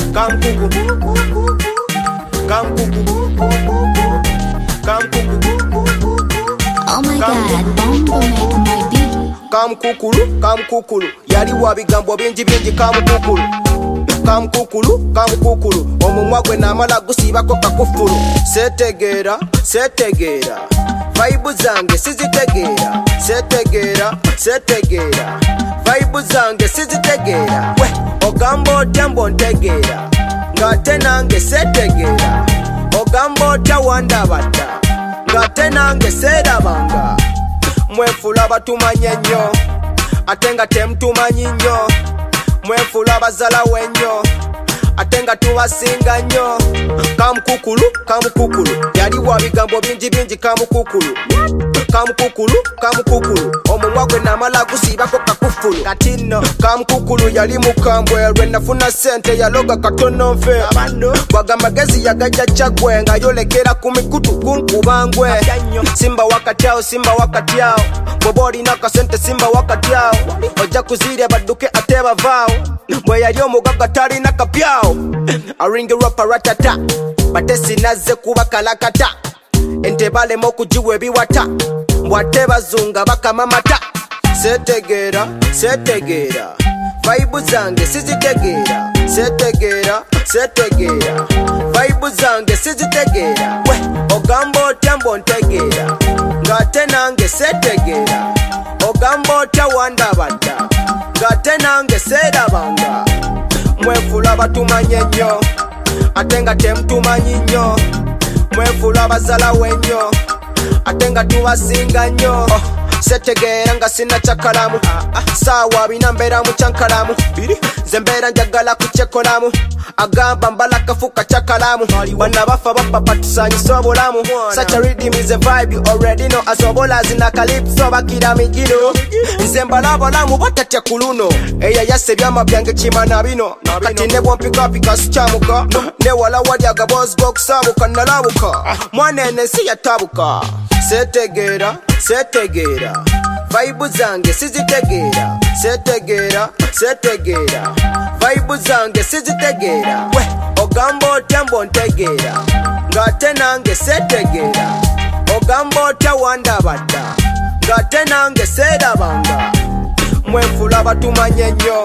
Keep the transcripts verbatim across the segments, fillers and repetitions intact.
Kamkuku, kamkuku, kamkuku. Oh my God, Bombo make my beat. Kamkukulu, kamkukulu, yali wa bigambo bingi bingi kamkukulu. Kamkukulu, kamkukulu, omumwa gwe namala gusibako kakufulu. Setegeera, setegeera, vibe zange sizitegeera. Setegeera, setegeera, vibe zange sizitegeera. We, ogamba otya mbo ntegeera, ng'ate nange setegeera. Ogamba otya wandabadda, ng'ate nange seerabanga. Mwefula batumanye nnyo, ate nga temutumanyi nnyo. Mwefula bazala wennyo, ate nga tubasinga nnyo. Kamukukulu, kamukukulu, yali wa bigambo bingi bingi kamukukulu. Kamukukulu, kamukukulu, omumwa gwe namala gusibako kakufulu. Kati nno kamukukulu yali mukambwe, lwe nafuna sente yaloga katono nfe. Bw'agamagezi yagajja Chagwe, nga yolekera ku mikutu kunkubangwe. Simba wakati awo, simba wakati awo, bw'oba olina akasente simba wakati awo. Ojja kuziirya badduke ate bavaawo, bwe yali omugagga talina kapyawo. Aringirwa paratata, bate sinazze kuba kalakata. Ente balema okugiwa ebiwata, mbwate bazunga bakama mata. Setegeera, setegeera, vibe zange sizitegeera. Setegeera, setegeera, vibe zange sizitegeera. We, ogamba otya mbo ntegeera, ng'ate nange setegeera. Ogamba otya wandabadda, ng'ate nange seerabanga. Mwefula batumanye nnyo, ate nga temutumanyi nnyo. Mwefula bazala wennyo, ate nga tubasinga nnyo. Oh, setegeera nga sina kyakalamu, saawa bina mbeera mu kyankalamu. Nze mbeera njagala kukyekolamu, agamba mbala kafuka kyakalamu. Bana bafa bapapa tusanyise obulamu. Such a rhythm is a vibe you already know. Asobola zina calypso bakira migino. Nze mbala balamu batatya ku luno, eya yasse byama byange kimana bino. Kati ne bwompikapika sikyamuka, ne wala wali agabozi g'okusaabuka nalabuka. Mwanene si yatabuka. Setegeera, setegeera, vibe zange sizitegeera. Setegeera, setegeera, vibe zange sizitegeera. We, ogamba otya mbo ntegeera, ng'ate nange setegeera. Ogamba otya wandabadda, ng'ate nange seerabanga. Mwefula batumanye nnyo,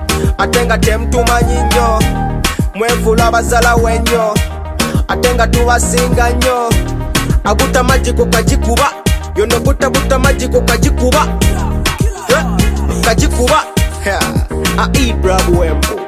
ate nga temutumanyi nnyo. Mwefula bazala wennyo, ate nga tubasinga nnyo. Aguta majiko kajikuba, yono guta buta majiko kajikuba. Kajikuba, a Ibra Bwembo.